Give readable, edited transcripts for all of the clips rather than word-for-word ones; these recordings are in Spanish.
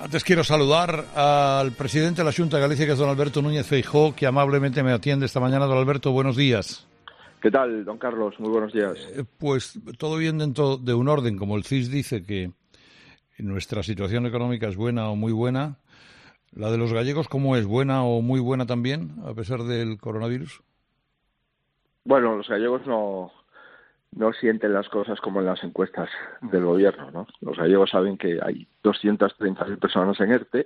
Antes quiero saludar al presidente de la Xunta de Galicia, que es don Alberto Núñez Feijóo, que amablemente me atiende esta mañana. Don Alberto, buenos días. ¿Qué tal, don Carlos? Muy buenos días. Pues todo bien dentro de un orden. Como el CIS dice que nuestra situación económica es buena o muy buena, ¿la de los gallegos cómo es? ¿Buena o muy buena también, a pesar del coronavirus? Bueno, los gallegos no sienten las cosas como en las encuestas del gobierno, ¿no? Los gallegos saben que hay 230.000 personas en ERTE,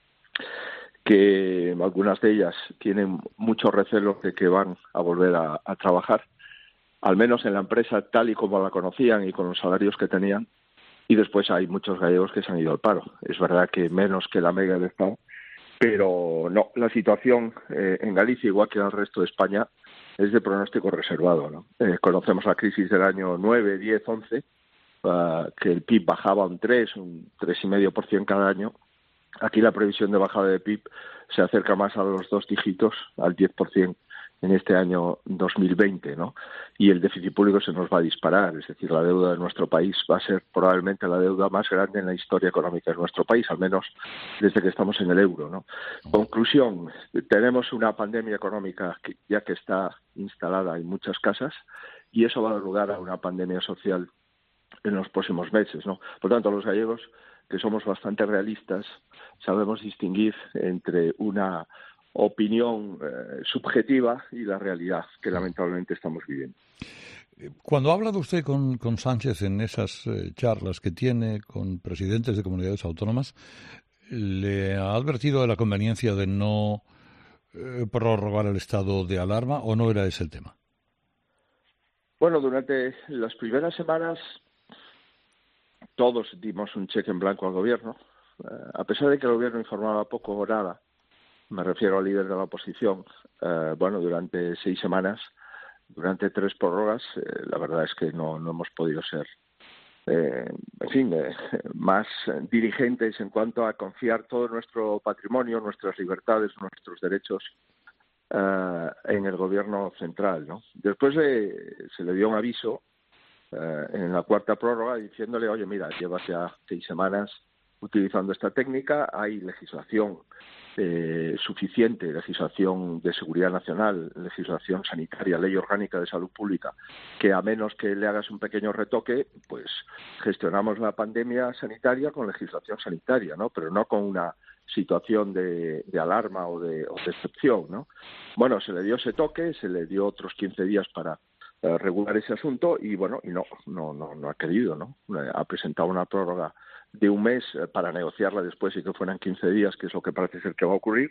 que algunas de ellas tienen mucho recelo de que van a volver a trabajar, al menos en la empresa tal y como la conocían y con los salarios que tenían, y después hay muchos gallegos que se han ido al paro. Es verdad que menos que la media del Estado, pero no, la situación en Galicia, igual que en el resto de España, es de pronóstico reservado, ¿no? Conocemos la crisis del año 9, 10, 11, que el PIB bajaba un 3,5% cada año. Aquí la previsión de bajada de PIB se acerca más a los 2 dígitos, al 10% en este año 2020, ¿no? Y el déficit público se nos va a disparar, es decir, la deuda de nuestro país va a ser probablemente la deuda más grande en la historia económica de nuestro país, al menos desde que estamos en el euro, ¿no? Conclusión, tenemos una pandemia económica que está instalada en muchas casas y eso va a dar lugar a una pandemia social en los próximos meses, ¿no? Por tanto, los gallegos, que somos bastante realistas, sabemos distinguir entre una opinión subjetiva y la realidad que lamentablemente estamos viviendo. Cuando ha hablado usted con Sánchez en esas charlas que tiene con presidentes de comunidades autónomas, ¿le ha advertido de la conveniencia de no prorrogar el estado de alarma o no era ese el tema? Bueno, durante las primeras semanas todos dimos un cheque en blanco al gobierno, a pesar de que el gobierno informaba poco o nada. Me refiero al líder de la oposición. Durante 6 semanas, durante 3 prórrogas, la verdad es que no hemos podido ser, más dirigentes en cuanto a confiar todo nuestro patrimonio, nuestras libertades, nuestros derechos en el gobierno central, ¿no? Después se le dio un aviso en la 4ª prórroga diciéndole, oye, mira, llevas ya 6 semanas utilizando esta técnica, hay legislación suficiente, legislación de seguridad nacional, legislación sanitaria, ley orgánica de salud pública, que a menos que le hagas un pequeño retoque, pues gestionamos la pandemia sanitaria con legislación sanitaria, ¿no? Pero no con una situación de alarma o de excepción, ¿no? Bueno, se le dio ese toque, se le dio otros 15 días para regular ese asunto y no ha querido, ¿no? Ha presentado una prórroga de un mes para negociarla después y que fueran 15 días, que es lo que parece ser que va a ocurrir.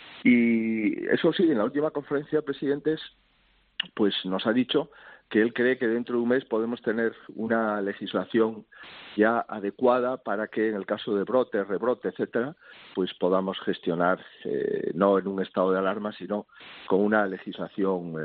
Y eso sí, en la última conferencia de presidentes, pues nos ha dicho que él cree que dentro de un mes podemos tener una legislación ya adecuada para que en el caso de brote, rebrote, etcétera, pues podamos gestionar no en un estado de alarma, sino con una legislación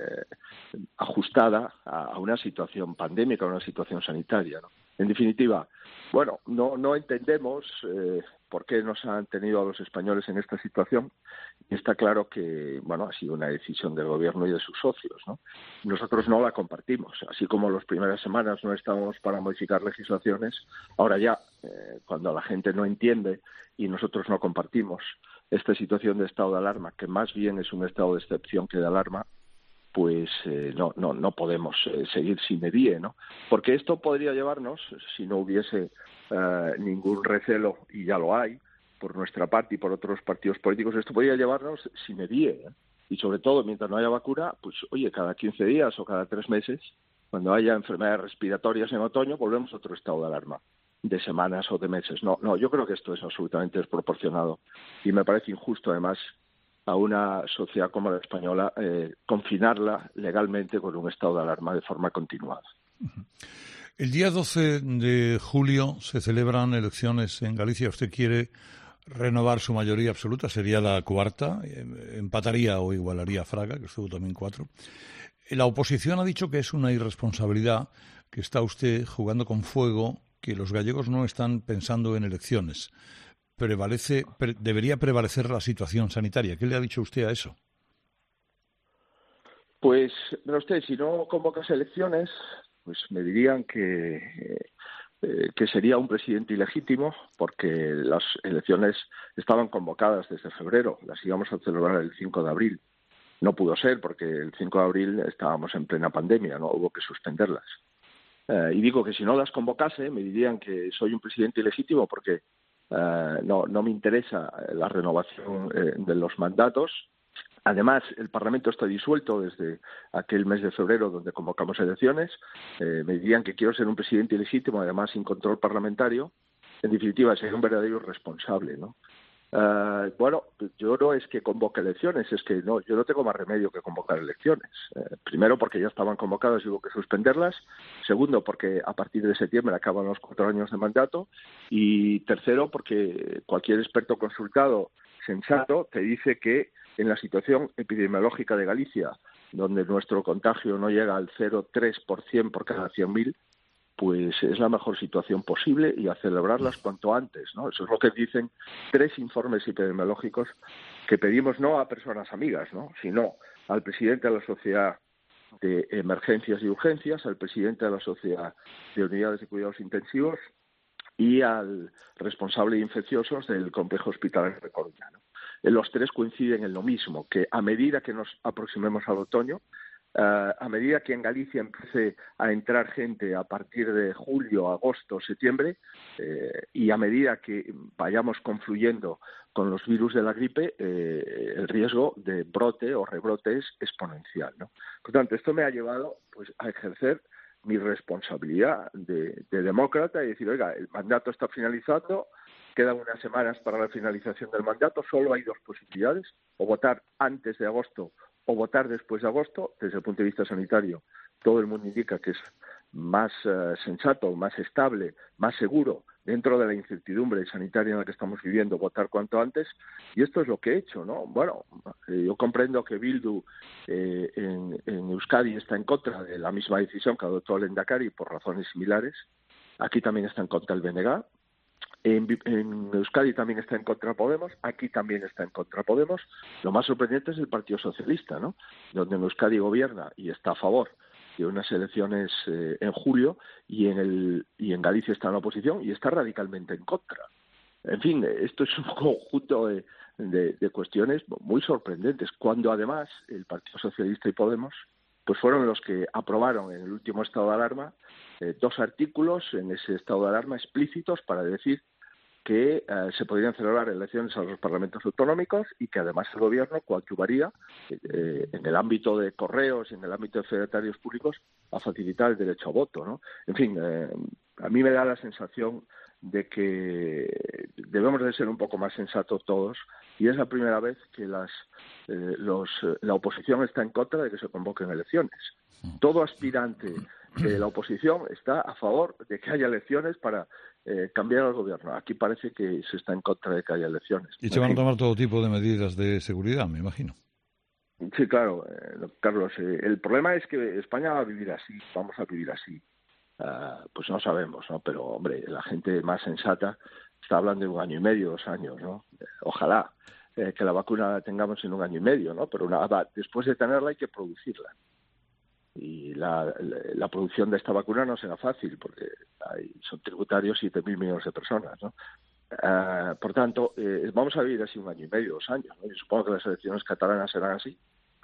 ajustada a una situación pandémica, a una situación sanitaria, ¿no? En definitiva, bueno, no entendemos por qué nos han tenido a los españoles en esta situación. Y está claro que, ha sido una decisión del gobierno y de sus socios, ¿no? Nosotros no la compartimos. Así como las primeras semanas no estábamos para modificar legislaciones, ahora ya, cuando la gente no entiende y nosotros no compartimos esta situación de estado de alarma, que más bien es un estado de excepción que de alarma, pues no podemos seguir sin medie, ¿no? Porque esto podría llevarnos, si no hubiese ningún recelo, y ya lo hay, por nuestra parte y por otros partidos políticos, esto podría llevarnos sin medie, ¿eh? Y sobre todo, mientras no haya vacuna, pues oye, cada 15 días o cada 3 meses, cuando haya enfermedades respiratorias en otoño, volvemos a otro estado de alarma, de semanas o de meses. No, yo creo que esto es absolutamente desproporcionado y me parece injusto, además, a una sociedad como la española, confinarla legalmente con un estado de alarma de forma continuada. El día 12 de julio se celebran elecciones en Galicia. ¿Usted quiere renovar su mayoría absoluta? Sería la 4ª, empataría o igualaría a Fraga, que estuvo también 4. La oposición ha dicho que es una irresponsabilidad, que está usted jugando con fuego, que los gallegos no están pensando en elecciones. Debería prevalecer la situación sanitaria. ¿Qué le ha dicho usted a eso? Pues, pero usted, si no convocas elecciones, pues me dirían que que sería un presidente ilegítimo porque las elecciones estaban convocadas desde febrero, las íbamos a celebrar el 5 de abril. No pudo ser porque el 5 de abril estábamos en plena pandemia, no hubo que suspenderlas. Y digo que si no las convocase me dirían que soy un presidente ilegítimo porque no me interesa la renovación de los mandatos. Además, el Parlamento está disuelto desde aquel mes de febrero donde convocamos elecciones. Me dirían que quiero ser un presidente ilegítimo, además sin control parlamentario. En definitiva, sería un verdadero irresponsable, ¿no? Bueno, yo no es que convoque elecciones, es que no, yo no tengo más remedio que convocar elecciones. Primero, porque ya estaban convocadas y hubo que suspenderlas. Segundo, porque a partir de septiembre acaban los 4 años de mandato. Y tercero, porque cualquier experto consultado sensato te dice que en la situación epidemiológica de Galicia, donde nuestro contagio no llega al 0,3% por cada 100.000, pues es la mejor situación posible y a celebrarlas cuanto antes, ¿no? Eso es lo que dicen 3 informes epidemiológicos que pedimos no a personas amigas, ¿no?, sino al presidente de la Sociedad de Emergencias y Urgencias, al presidente de la Sociedad de Unidades de Cuidados Intensivos y al responsable de infecciosos del complejo hospitalario de Coruña, ¿no? Los 3 coinciden en lo mismo, que a medida que nos aproximemos al otoño, a medida que en Galicia empiece a entrar gente a partir de julio, agosto, septiembre, y a medida que vayamos confluyendo con los virus de la gripe, el riesgo de brote o rebrote es exponencial, ¿no? Por tanto, esto me ha llevado pues a ejercer mi responsabilidad de demócrata y decir, oiga, el mandato está finalizando, quedan unas semanas para la finalización del mandato, solo hay 2 posibilidades, o votar antes de agosto o votar después de agosto. Desde el punto de vista sanitario, todo el mundo indica que es más sensato, más estable, más seguro, dentro de la incertidumbre sanitaria en la que estamos viviendo, votar cuanto antes, y esto es lo que he hecho, ¿no? Bueno, yo comprendo que Bildu en Euskadi está en contra de la misma decisión que adoptó el Lehendakari por razones similares. Aquí también está en contra el BNG. En Euskadi también está en contra Podemos, aquí también está en contra Podemos. Lo más sorprendente es el Partido Socialista, ¿no?, donde en Euskadi gobierna y está a favor de unas elecciones en julio, y en Galicia está en la oposición y está radicalmente en contra. En fin, esto es un conjunto de cuestiones muy sorprendentes, cuando además el Partido Socialista y Podemos pues fueron los que aprobaron en el último estado de alarma 2 artículos en ese estado de alarma explícitos para decir que se podrían celebrar elecciones a los parlamentos autonómicos y que además el gobierno coadyuvaría en el ámbito de correos y en el ámbito de fedatarios públicos a facilitar el derecho a voto, ¿no? En fin, a mí me da la sensación de que debemos de ser un poco más sensatos todos, y es la primera vez que la oposición está en contra de que se convoquen elecciones. Todo aspirante de la oposición está a favor de que haya elecciones para cambiar al gobierno. Aquí parece que se está en contra de que haya elecciones. Y se van a tomar todo tipo de medidas de seguridad, me imagino. Sí, claro, Carlos. El problema es que España va a vivir así, vamos a vivir así. Pues no sabemos, ¿no? Pero, hombre, la gente más sensata está hablando de 1 año y medio, 2 años, ¿no? Ojalá que la vacuna la tengamos en 1 año y medio, ¿no? Pero después de tenerla hay que producirla. Y la producción de esta vacuna no será fácil porque son tributarios 7.000 millones de personas, ¿no? Por tanto, vamos a vivir así 1 año y medio, 2 años, ¿no? Yo supongo que las elecciones catalanas serán así.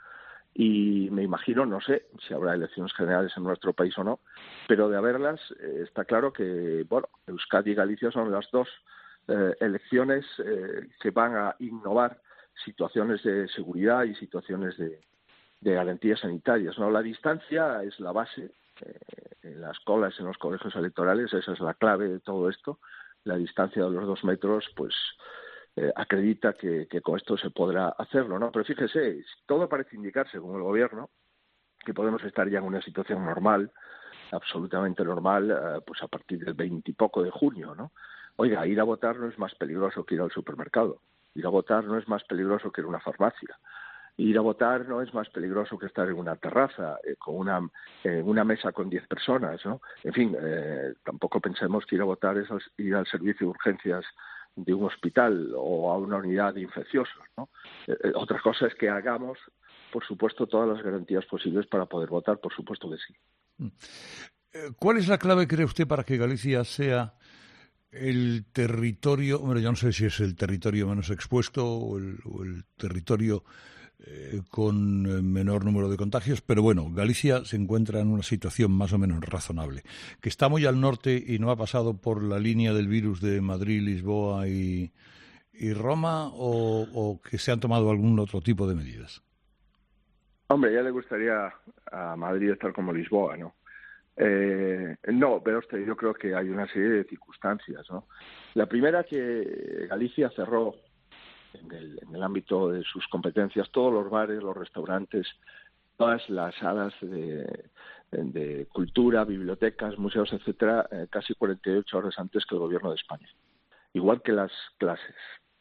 Y me imagino, no sé si habrá elecciones generales en nuestro país o no, pero de haberlas está claro que, bueno, Euskadi y Galicia son las 2 elecciones que van a innovar situaciones de seguridad y situaciones de garantías sanitarias, ¿no? La distancia es la base, en las colas, en los colegios electorales, esa es la clave de todo esto. La distancia de los 2 metros, pues acredita que con esto se podrá hacerlo, ¿no? Pero fíjese, todo parece indicar, según el gobierno, que podemos estar ya en una situación normal, absolutamente normal, pues a partir del 20 y poco de junio, ¿no? Oiga, ir a votar no es más peligroso que ir al supermercado. Ir a votar no es más peligroso que ir a una farmacia. Ir a votar no es más peligroso que estar en una terraza con una mesa con 10 personas, ¿no? En fin, tampoco pensemos que ir a votar es ir al servicio de urgencias de un hospital o a una unidad de infecciosos, ¿no? Otra cosa es que hagamos, por supuesto, todas las garantías posibles para poder votar, por supuesto que sí. ¿Cuál es la clave, cree usted, para que Galicia sea el territorio, bueno, yo no sé si es el territorio menos expuesto o el territorio con menor número de contagios, pero bueno, Galicia se encuentra en una situación más o menos razonable, que está muy al norte y no ha pasado por la línea del virus de Madrid, Lisboa y Roma, o que se han tomado algún otro tipo de medidas? Hombre, ya le gustaría a Madrid estar como Lisboa, ¿no? No, pero yo creo que hay una serie de circunstancias, ¿no? La primera, que Galicia cerró en el ámbito de sus competencias todos los bares, los restaurantes, todas las salas de cultura, bibliotecas, museos, etcétera, casi 48 horas antes que el gobierno de España, igual que las clases.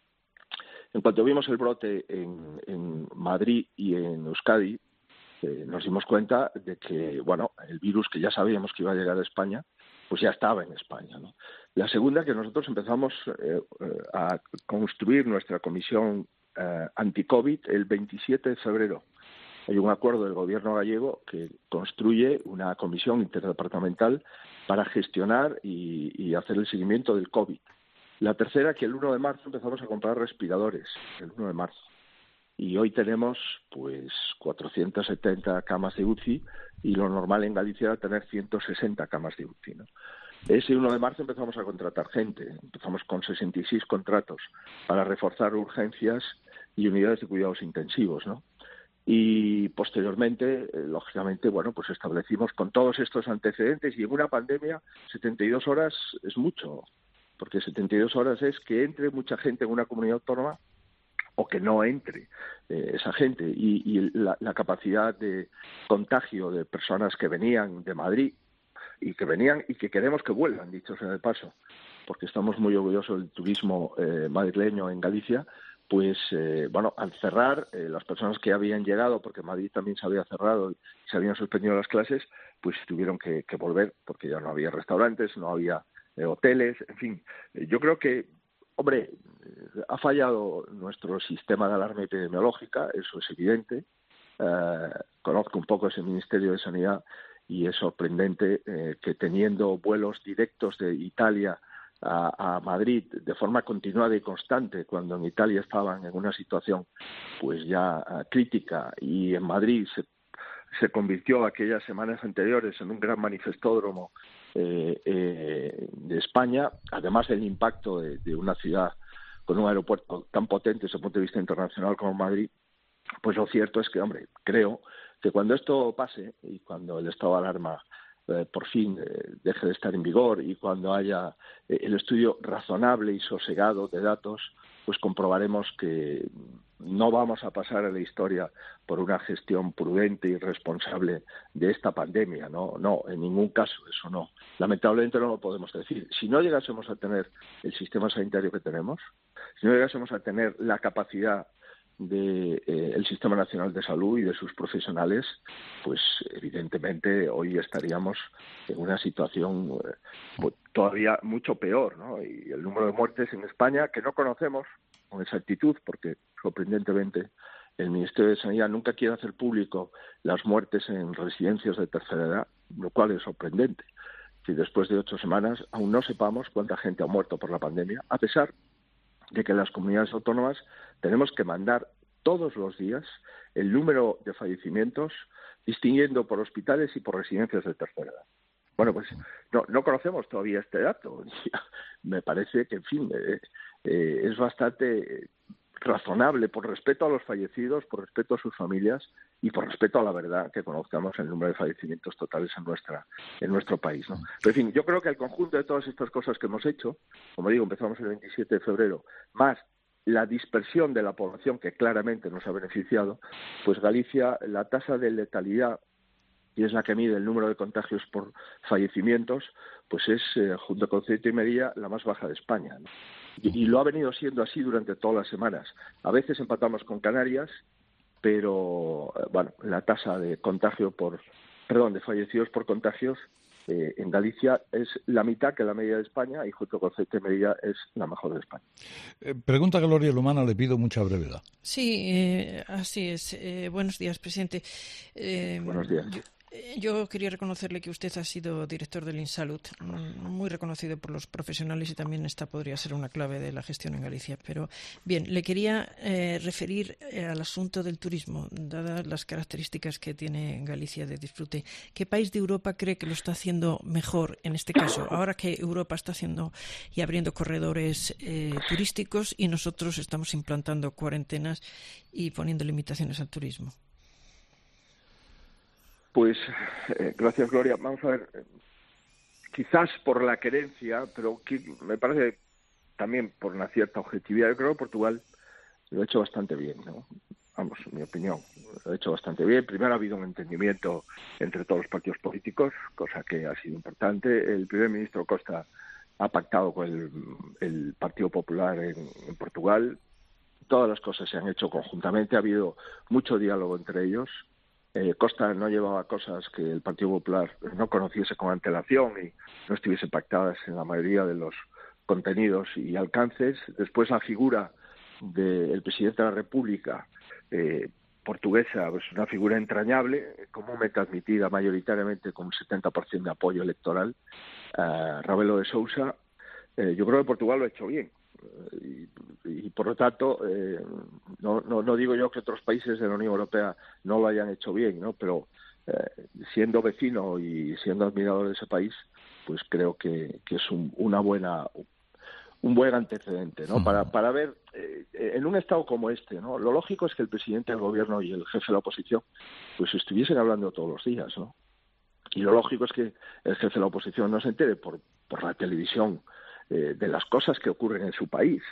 En cuanto vimos el brote en Madrid y en Euskadi, nos dimos cuenta de que, bueno, el virus, que ya sabíamos que iba a llegar a España, pues ya estaba en España, ¿no? La segunda, que nosotros empezamos a construir nuestra comisión anti-COVID el 27 de febrero. Hay un acuerdo del gobierno gallego que construye una comisión interdepartamental para gestionar y hacer el seguimiento del COVID. La tercera, que el 1 de marzo empezamos a comprar respiradores, el 1 de marzo. Y hoy tenemos pues 470 camas de UCI, y lo normal en Galicia era tener 160 camas de UCI, ¿no? Ese 1 de marzo empezamos a contratar gente, empezamos con 66 contratos para reforzar urgencias y unidades de cuidados intensivos, ¿no? Y posteriormente, lógicamente, bueno, pues establecimos con todos estos antecedentes, y en una pandemia 72 horas es mucho, porque 72 horas es que entre mucha gente en una comunidad autónoma o que no entre esa gente, y la capacidad de contagio de personas que venían de Madrid y que queremos que vuelvan, dicho sea de paso, porque estamos muy orgullosos del turismo madrileño en Galicia. Pues, bueno, al cerrar, las personas que habían llegado, porque Madrid también se había cerrado y se habían suspendido las clases, pues tuvieron que volver, porque ya no había restaurantes, no había hoteles, en fin. Yo creo que, hombre, ha fallado nuestro sistema de alarma epidemiológica, eso es evidente. Conozco un poco ese Ministerio de Sanidad, y es sorprendente que, teniendo vuelos directos de Italia a Madrid de forma continuada y constante, cuando en Italia estaban en una situación pues ya crítica, y en Madrid se convirtió aquellas semanas anteriores en un gran manifestódromo de España, además del impacto de una ciudad con un aeropuerto tan potente desde el punto de vista internacional como Madrid. Pues lo cierto es que, hombre, creo que cuando esto pase, y cuando el estado de alarma por fin deje de estar en vigor, y cuando haya el estudio razonable y sosegado de datos, pues comprobaremos que no vamos a pasar a la historia por una gestión prudente y responsable de esta pandemia, no, en ningún caso, eso no. Lamentablemente no lo podemos decir. Si no llegásemos a tener el sistema sanitario que tenemos, si no llegásemos a tener la capacidad del Sistema Nacional de Salud y de sus profesionales, pues evidentemente hoy estaríamos en una situación todavía mucho peor, ¿no? Y el número de muertes en España, que no conocemos con exactitud, porque sorprendentemente el Ministerio de Sanidad nunca quiere hacer público las muertes en residencias de tercera edad, lo cual es sorprendente, que después de 8 semanas aún no sepamos cuánta gente ha muerto por la pandemia, a pesar de que en las comunidades autónomas tenemos que mandar todos los días el número de fallecimientos, distinguiendo por hospitales y por residencias de tercera edad. Bueno, pues no conocemos todavía este dato. Me parece que, en fin, es bastante razonable, por respeto a los fallecidos, por respeto a sus familias y por respeto a la verdad, que conozcamos el número de fallecimientos totales en nuestro país, ¿no? Pero, en fin, yo creo que el conjunto de todas estas cosas que hemos hecho, como digo, empezamos el 27 de febrero, más la dispersión de la población, que claramente nos ha beneficiado, pues Galicia, la tasa de letalidad, y es la que mide el número de contagios por fallecimientos, pues es, junto con Ceuta y Melilla, la más baja de España, ¿no? Y lo ha venido siendo así durante todas las semanas. A veces empatamos con Canarias, pero bueno, la tasa de de fallecidos por contagios en Galicia es la mitad que la media de España, y junto con Ceuta y Melilla es la mejor de España. Pregunta Gloria Lumana, le pido mucha brevedad. Sí, así es. Buenos días, presidente. Buenos días. Yo quería reconocerle que usted ha sido director del Insalud, muy reconocido por los profesionales, y también esta podría ser una clave de la gestión en Galicia. Pero bien, le quería referir al asunto del turismo, dadas las características que tiene Galicia de disfrute. ¿Qué país de Europa cree que lo está haciendo mejor en este caso? Ahora que Europa está haciendo y abriendo corredores turísticos y nosotros estamos implantando cuarentenas y poniendo limitaciones al turismo. Pues gracias, Gloria. Vamos a ver, quizás por la querencia, pero me parece también por una cierta objetividad. Yo creo que Portugal lo ha hecho bastante bien, ¿no? Vamos, en mi opinión, lo ha hecho bastante bien. Primero ha habido un entendimiento entre todos los partidos políticos, cosa que ha sido importante. El primer ministro Costa ha pactado con el Partido Popular en Portugal. Todas las cosas se han hecho conjuntamente, ha habido mucho diálogo entre ellos. Costa no llevaba cosas que el Partido Popular no conociese con antelación y no estuviese pactadas en la mayoría de los contenidos y alcances. Después la figura del presidente de la República portuguesa, pues una figura entrañable, comúnmente admitida mayoritariamente con un 70% de apoyo electoral, Rebelo de Sousa. Yo creo que Portugal lo ha hecho bien. Y por lo tanto no digo yo que otros países de la Unión Europea no lo hayan hecho bien, ¿no? Pero siendo vecino y siendo admirador de ese país, pues creo que es un buen antecedente, ¿no? Para ver en un estado como este, ¿no? Lo lógico es que el presidente del gobierno y el jefe de la oposición pues estuviesen hablando todos los días, ¿no? Y lo lógico es que el jefe de la oposición no se entere por la televisión de las cosas que ocurren en su país.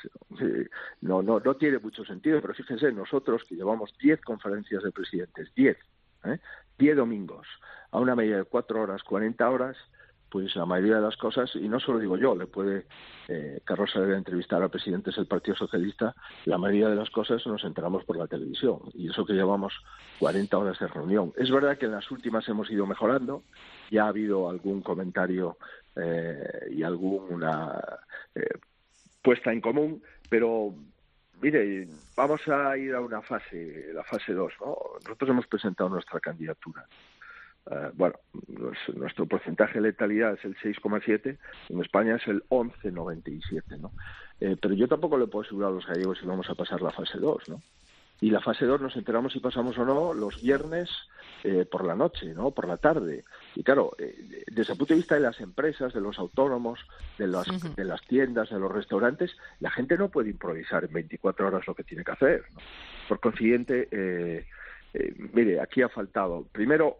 No tiene mucho sentido, pero fíjense, nosotros que llevamos 10 conferencias de presidentes, 10 domingos, a una media de 4 horas, 40 horas, pues la mayoría de las cosas, y no solo digo yo, le puede Carlos Saavedra entrevistar a presidentes del Partido Socialista, la mayoría de las cosas nos enteramos por la televisión, y eso que llevamos 40 horas de reunión. Es verdad que en las últimas hemos ido mejorando, ya ha habido algún comentario y alguna puesta en común, pero mire, vamos a ir a una fase, la fase 2, ¿no? Nosotros hemos presentado nuestra candidatura. Nuestro porcentaje de letalidad es el 6,7, en España es el 11,97, ¿no? Pero yo tampoco le puedo asegurar a los gallegos si vamos a pasar la fase 2, ¿no? Y la fase 2 nos enteramos si pasamos o no los viernes por la noche, ¿no? Por la tarde. Y claro, desde el punto de vista de las empresas, de los autónomos, de las tiendas, de los restaurantes, la gente no puede improvisar en 24 horas lo que tiene que hacer, ¿no? Por consiguiente, mire, aquí ha faltado, primero,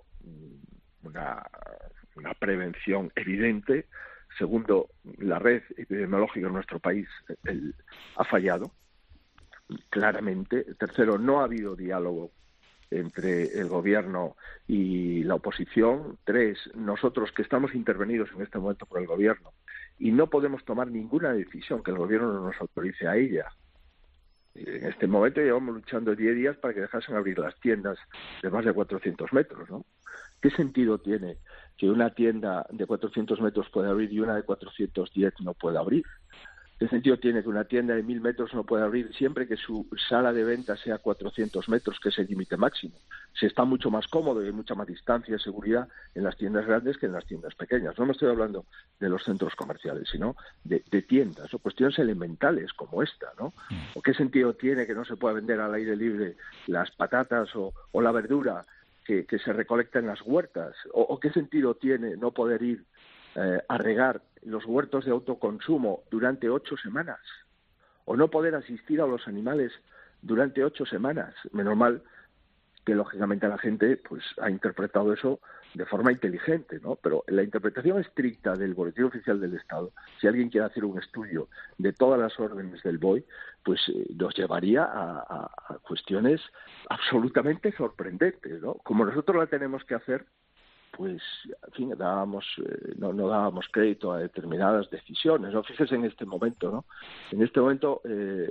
una prevención evidente. Segundo, la red epidemiológica en nuestro país ha fallado claramente. Tercero, no ha habido diálogo entre el gobierno y la oposición. Tres, nosotros que estamos intervenidos en este momento por el gobierno y no podemos tomar ninguna decisión que el gobierno no nos autorice a ella. En este momento llevamos luchando 10 días para que dejasen abrir las tiendas de más de 400 metros, ¿no? ¿Qué sentido tiene que una tienda de 400 metros pueda abrir y una de 410 no pueda abrir? ¿Qué sentido tiene que una tienda de 1.000 metros no pueda abrir siempre que su sala de venta sea 400 metros, que es el límite máximo? Se está mucho más cómodo y hay mucha más distancia y seguridad en las tiendas grandes que en las tiendas pequeñas. No me estoy hablando de los centros comerciales, sino de tiendas o cuestiones elementales como esta, ¿no? ¿O qué sentido tiene que no se pueda vender al aire libre las patatas o la verdura que se recolecta en las huertas? ¿O qué sentido tiene no poder ir a regar los huertos de autoconsumo durante 8 semanas? ¿O no poder asistir a los animales durante 8 semanas? Menos mal que, lógicamente, la gente pues ha interpretado eso de forma inteligente, ¿no? Pero la interpretación estricta del Boletín Oficial del Estado, si alguien quiere hacer un estudio de todas las órdenes del BOE, pues nos llevaría a cuestiones absolutamente sorprendentes, ¿no? Como nosotros la tenemos que hacer, pues, en fin, no dábamos crédito a determinadas decisiones, ¿no? Fíjese en este momento, ¿no? En este momento,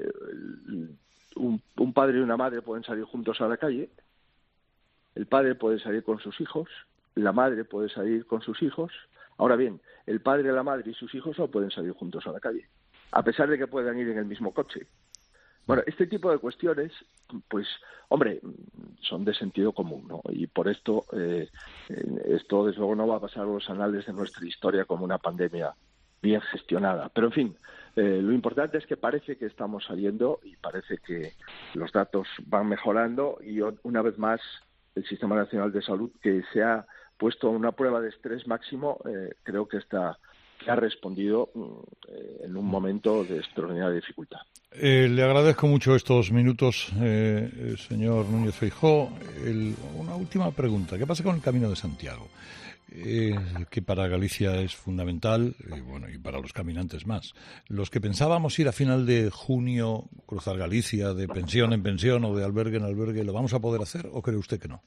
un padre y una madre pueden salir juntos a la calle, el padre puede salir con sus hijos, la madre puede salir con sus hijos. Ahora bien, el padre, la madre y sus hijos no pueden salir juntos a la calle, a pesar de que puedan ir en el mismo coche. Bueno, este tipo de cuestiones, pues, hombre, son de sentido común, ¿no? Y por esto, esto desde luego no va a pasar a los anales de nuestra historia como una pandemia bien gestionada. Pero en fin, lo importante es que parece que estamos saliendo y parece que los datos van mejorando y una vez más el Sistema Nacional de Salud, que se ha puesto a una prueba de estrés máximo, creo que ha respondido en un momento de extraordinaria dificultad. Le agradezco mucho estos minutos, señor Núñez Feijóo. Una última pregunta. ¿Qué pasa con el Camino de Santiago? Que para Galicia es fundamental, y para los caminantes más. Los que pensábamos ir a final de junio, cruzar Galicia de pensión en pensión o de albergue en albergue, ¿lo vamos a poder hacer o cree usted que no?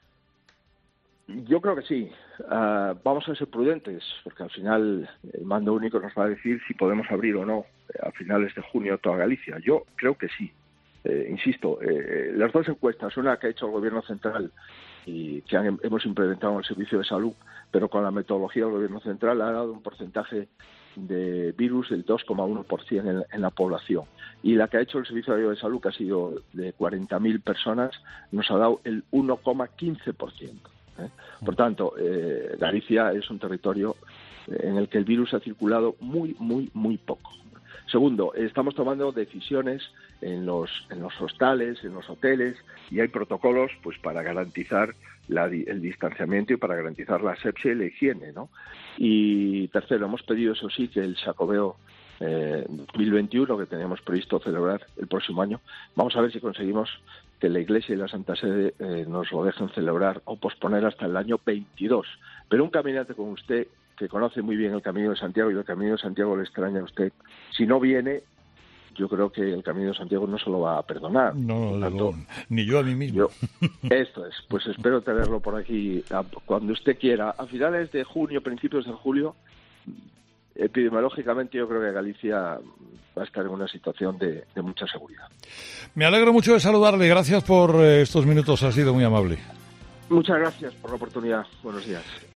Yo creo que sí. Vamos a ser prudentes, porque al final el mando único nos va a decir si podemos abrir o no a finales de junio toda Galicia. Yo creo que sí. Insisto, las dos encuestas, una que ha hecho el Gobierno Central y que hemos implementado en el Servicio de Salud, pero con la metodología del Gobierno Central, ha dado un porcentaje de virus del 2,1% en la población. Y la que ha hecho el Servicio de Salud, que ha sido de 40.000 personas, nos ha dado el 1,15%. Por tanto, Galicia es un territorio en el que el virus ha circulado muy, muy, muy poco. Segundo, estamos tomando decisiones en los hostales, en los hoteles, y hay protocolos pues para garantizar el distanciamiento y para garantizar la asepsia y la higiene, ¿no? Y tercero, hemos pedido, eso sí, que el Xacobeo 2021, que teníamos previsto celebrar el próximo año, vamos a ver si conseguimos que la Iglesia y la Santa Sede nos lo dejen celebrar o posponer hasta el año 22. Pero un caminante como usted, que conoce muy bien el Camino de Santiago, y el Camino de Santiago le extraña a usted, si no viene, yo creo que el Camino de Santiago no se lo va a perdonar. No, ni yo a mí mismo. Esto es, pues espero tenerlo por aquí cuando usted quiera. A finales de junio, principios de julio, epidemiológicamente yo creo que Galicia va a estar en una situación de mucha seguridad. Me alegro mucho de saludarle. Gracias por estos minutos. Ha sido muy amable. Muchas gracias por la oportunidad. Buenos días.